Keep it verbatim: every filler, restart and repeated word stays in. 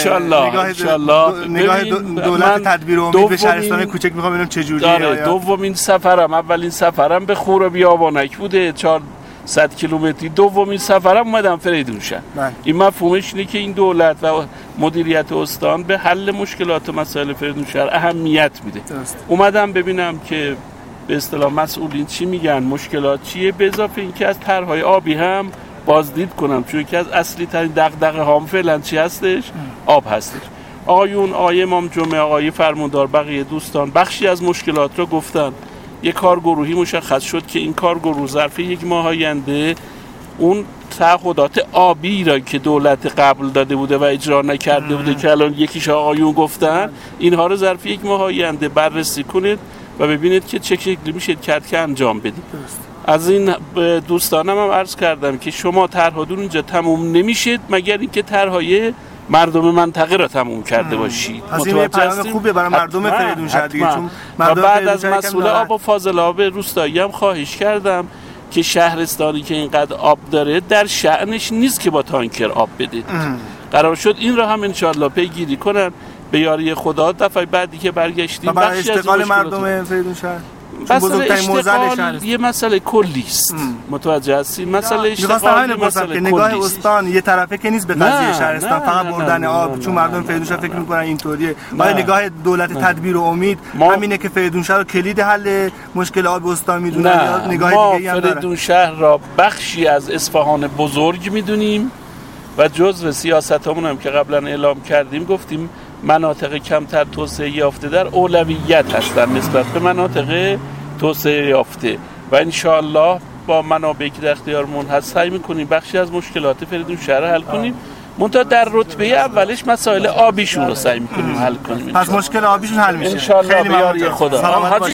انشالله انشالله نگاه دولت تدبیر امید به شهرستان کوچک میخوام ببینم چه جوریه. دومین سفرم، اولین سفرم به خور و بیابانک بوده چهارصد کیلومتری. دومین سفرم اومدم فریدونشهر. این مفهومش اینه که این دولت و مدیریت استان به حل مشکلات و مسائل فریدونشهر اهمیت میده. اومدم ببینم که به اصطلاح مسئولین چی میگن، مشکلات چیه، به اضافه اینکه از طرح‌های آبی هم بازدید کنم، چون یکی از اصلی ترین دغدغه هام فعلا چی هستش؟ آب هستش. آقایون، آقای امام جمعه، آقای فرماندار، بقیه دوستان بخشی از مشکلات رو گفتن. یک کارگروهی مشخص شد که این کارگروه ظرف یک ماه آینده اون تعهدات آبی را که دولت قبل داده بوده و اجرا نکرده بوده که الان یکیش آقایون گفتن، اینها رو ظرف یک ماه آینده بررسی کنید و ببینید که چه شکلی میشه کرد که انجام بدید. از این دوستانم هم عرض کردم که شما طرحتون اینجا تموم نمیشه مگر اینکه طرحهای مردم منطقه را تموم کرده باشید. از این پیام خوبه برای مردم فریدونشهر دیگه، چون و بعد از مسئول آب و فاضل آب روستایی هم خواهش کردم که شهرستانی که اینقدر آب داره در شأنش نیست که با تانکر آب بدید. قرار شد این را هم انشالله پیگیری کنن به یاری خدا. دفعه بعدی که برگشتیم برای اشتغال مردم فریدونشهر مسئله اشتغال یه مسئله کلی است، متوجه هستین؟ مسئله اشتغال یه مسئله که نگاه استان یه طرفه که نیست به قضیه شهرستان فقط بردن آب، چون مردم فریدونشهر فکر میکنن اینطوریه. ولی نگاه دولت تدبیر و امید همینه که فریدونشهر رو کلید حل مشکل آب استان میدونن یا نگاه دیگه هم داره؟ فریدونشهر را بخشی از اصفهان بزرگ میدونیم و جزء سیاستمون هم که قبلا اعلام کردیم گفتیم مناطق کمتر توسعه یافته در اولویت هستن نسبت به مناطق توسعه یافته و انشاءالله با منابعی که در اختیارمون هست سعی میکنیم بخشی از مشکلات فریدونشهر حل کنیم. منتها در رتبه اولش مسائل آبیشون رو سعی میکنیم حل کنیم. پس مشکل آبیشون حل میشه انشاءالله به یاری خدا.